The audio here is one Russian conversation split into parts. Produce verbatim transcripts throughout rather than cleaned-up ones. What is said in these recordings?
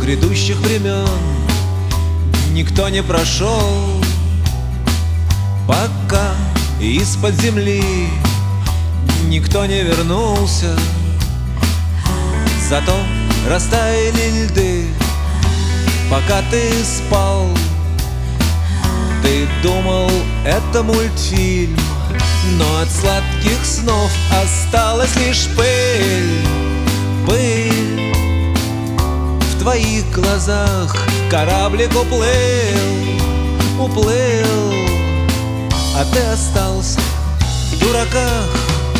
грядущих времен никто не прошел, пока из-под земли никто не вернулся. Зато растаяли льды, пока ты спал. Ты думал, это мультфильм, но от сладких снов осталась лишь пыль. Пыль в твоих глазах. Кораблик уплыл, уплыл, а ты остался в дураках.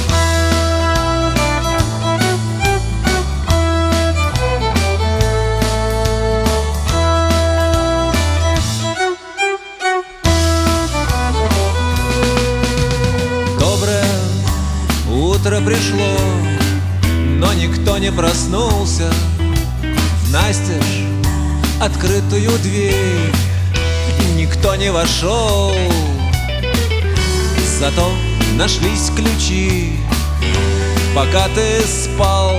Утро пришло, но никто не проснулся. В настежь открытую дверь никто не вошел. Зато нашлись ключи, пока ты спал.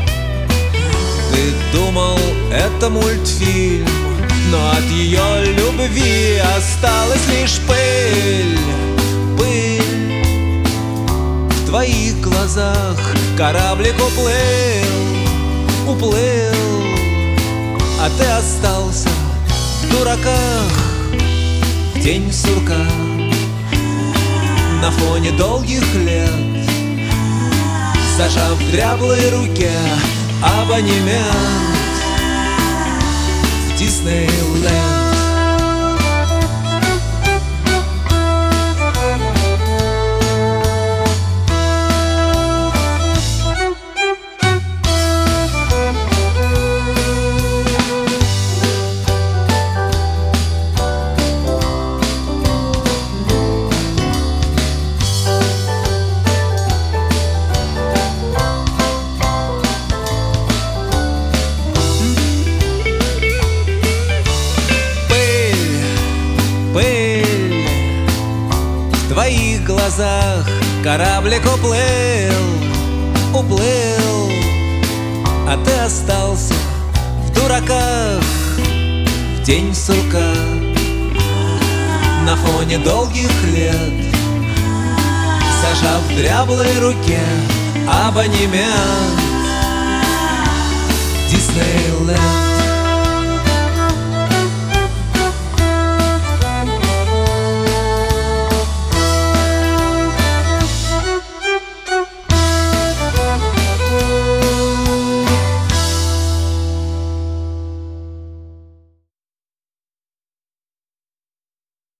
Ты думал, это мультфильм, но от ее любви осталась лишь пыль. Пыль в твоих глазах. Кораблик уплыл, уплыл, а ты остался в дураках. В тень сурка на фоне долгих лет, зажав в дряблой руке абонемент в Диснейленд. В твоих глазах кораблик уплыл, уплыл, а ты остался в дураках. В тень сурка на фоне долгих лет, зажав в дряблой руке абонемент Дисней.